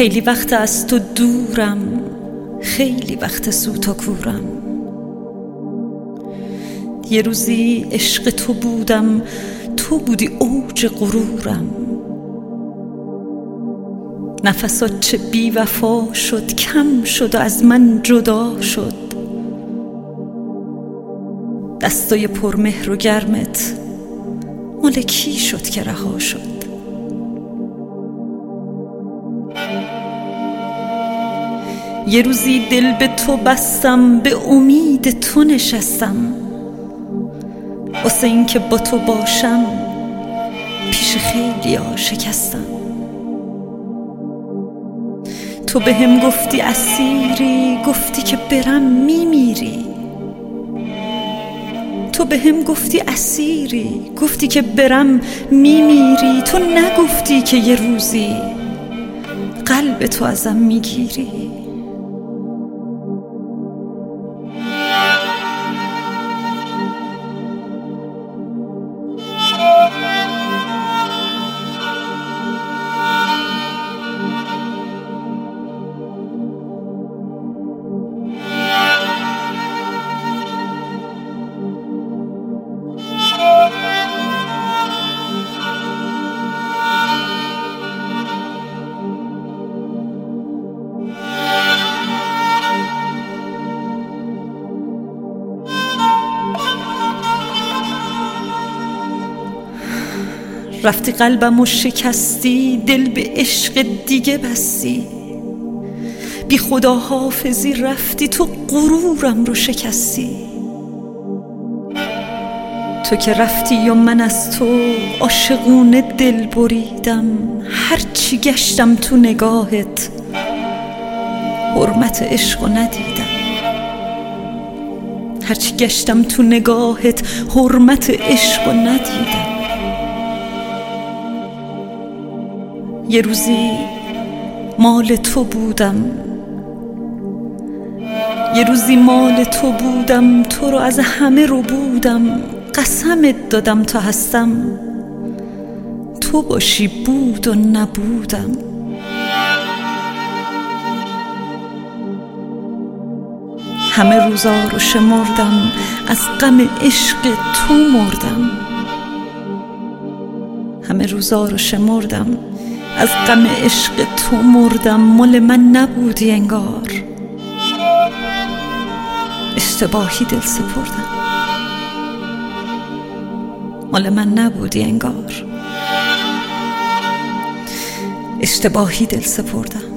خیلی وقت از تو دورم، خیلی وقت سوت و کورم. یه روزی عشق تو بودم، تو بودی اوج غرورم. نفسات چه بی وفا شد، کم شد و از من جدا شد. دستای پرمهر و گرمت مال کی شد که رها شد؟ یه روزی دل به تو بستم، به امید تو نشستم. واسه این که با تو باشم پیش خیلی ها شکستم. تو به هم گفتی اسیری، گفتی که برم میمیری. تو به هم گفتی اسیری، گفتی که برم میمیری. تو نگفتی که یه روزی قلب تو ازم میگیری. رفتی قلبمو شکستی، دل به عشق دیگه بستی. بی خدا حافظی رفتی، تو غرورم رو شکستی. تو که رفتی و من از تو عاشقونه دل بریدم. هرچی گشتم تو نگاهت حرمت عشق رو ندیدم. هرچی گشتم تو نگاهت حرمت عشق رو ندیدم. یه روزی مال تو بودم، یه روزی مال تو بودم. تو رو از همه رو بودم. قسمت دادم تا هستم تو باشی بود و نبودم. همه روزا رو شمردم، از غم عشق تو مردم. همه روزا رو شمردم، از غم عشق تو مردم. مال من نبودی انگار، اشتباهی دل سپردم. مال من نبودی انگار، اشتباهی دل سپردم.